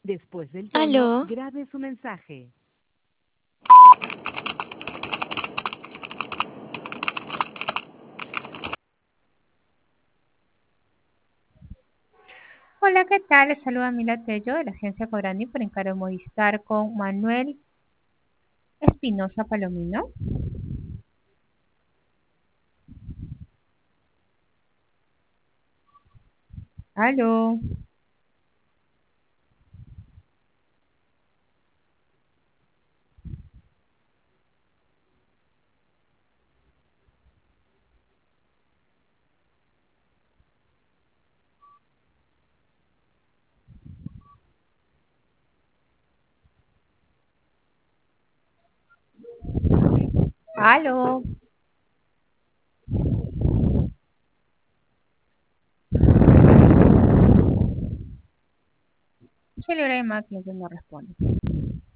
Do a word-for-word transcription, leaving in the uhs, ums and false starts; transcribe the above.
Después del tono, Aló, grabe su mensaje. Hola, ¿qué tal? Les saluda Mila Tello de la agencia Cobrani por encargo de Movistar con Manuel Espinosa Palomino. Aló, aló. Se le llamada, cliente no responde.